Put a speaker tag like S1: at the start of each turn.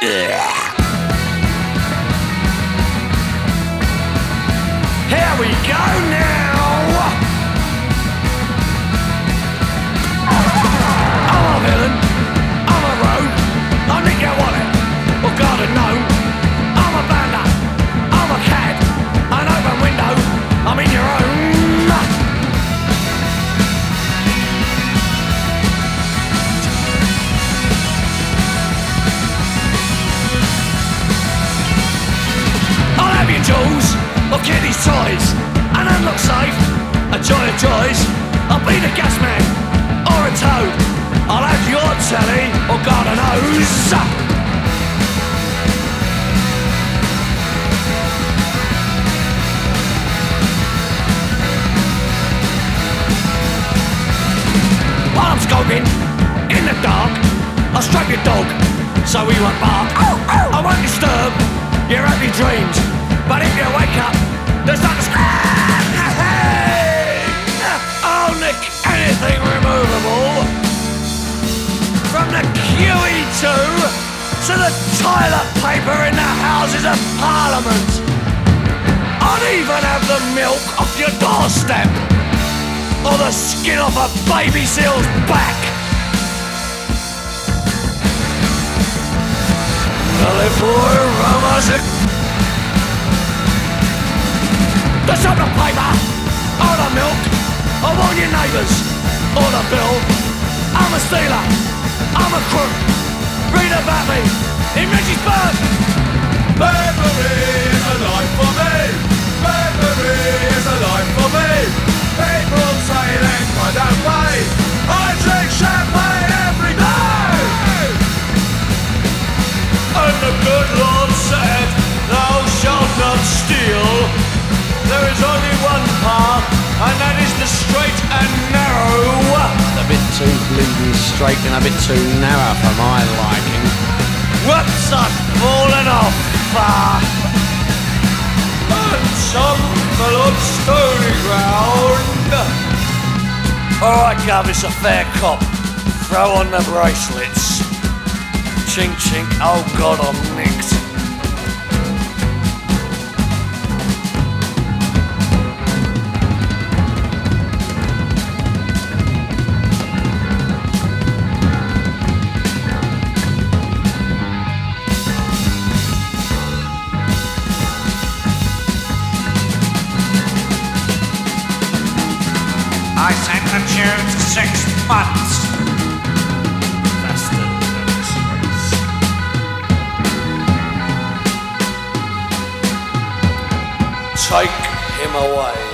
S1: Here we go now. I'm a villain, I'm a rogue, I'll nick your wallet, or garden gnome. I'm a bounder, I'm a cat, an open window, I'm in your own. I'll have your jewels, or kitty's toys, an unlocked safe, a joy of joys. I'll be the gas man, or a toad. I'll have your telly, or garden hose. While I'm scoping, in the dark, I'll stroke your dog, so he won't bark. I won't disturb your happy dreams, but if you wake up, there's not a scream. I'll nick anything removable, from the QE2 to the toilet paper in the Houses of Parliament. I'd even have the milk off your doorstep, or the skin off a baby seal's back. The toilet paper, or the milk, or warn your neighbours, or the bill. I'm a stealer, I'm a crook. Read about me in Reggiesburg.
S2: Burglary is a life for me. Burglary is a life for me. People say that I don't pay. I drink champagne every day. And the good Lord said, thou shalt not steal. There is only one path, and that is the straight and narrow.
S3: A bit too bleeding straight and a bit too narrow for my liking.
S1: Whoops, I've fallen off.
S2: And some fell on stony ground.
S1: Alright, Gov, it's a fair cop. Throw on the bracelets. Chink chink, oh God, I'm nicked.
S4: I sentence you to 6 months.
S1: That's the disgrace. Take him away.